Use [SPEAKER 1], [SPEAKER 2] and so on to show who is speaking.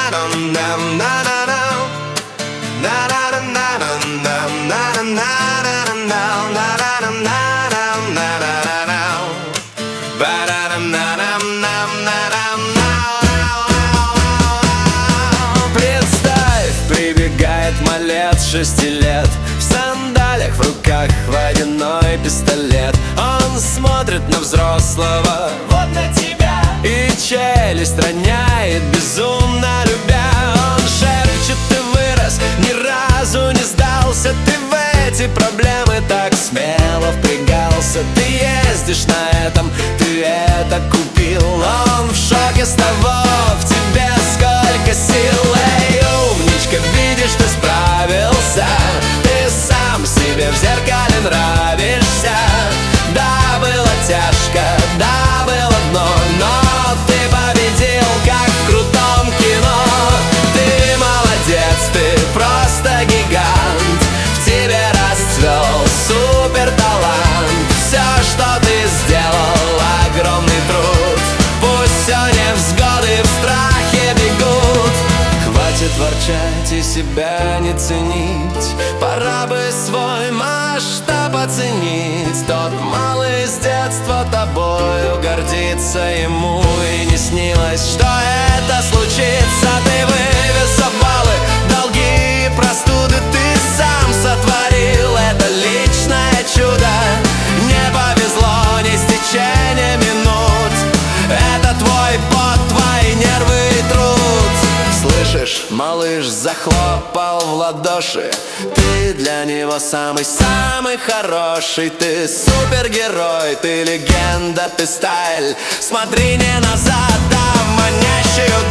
[SPEAKER 1] Представь, прибегает малец 6 лет, в сандалиях, в руках водяной пистолет. Он смотрит на взрослого, вот на тебя, и челюсть роняет, безумно любя. Он шепчет: ты вырос, ни разу не сдался, ты в эти проблемы так смело впрягался. Ты ездишь на этом, ты это купил. Он в шоке с того, в тебе сколько сил. Эй, умничка, видишь, ты справился, ты сам себе в зеркале нравишься. Да, было тяжко, да, было дно, но ты победил, как в крутом кино. Ты молодец, ты просто гигант, в тебе расцвел супер талант. Все, что ты сделал, огромный труд. Пусть все невзгоды в страхе бегут. Хватит ворчать и себя не ценить, пора бы свой масштаб оценить. Тот малый с детства тобою гордится, ему и не снилось, что это случится. Ты вывез обвалы, долги и простуды, ты сам сотворил это личное чудо. Не повезло ни с течением минут, это твой пот, твои нервы и труд. Слышишь, малыш захлопал в ладоши, ты для него самый-самый хороший. Ты супергерой, ты легенда, ты сталь. Смотри не назад, а в манящую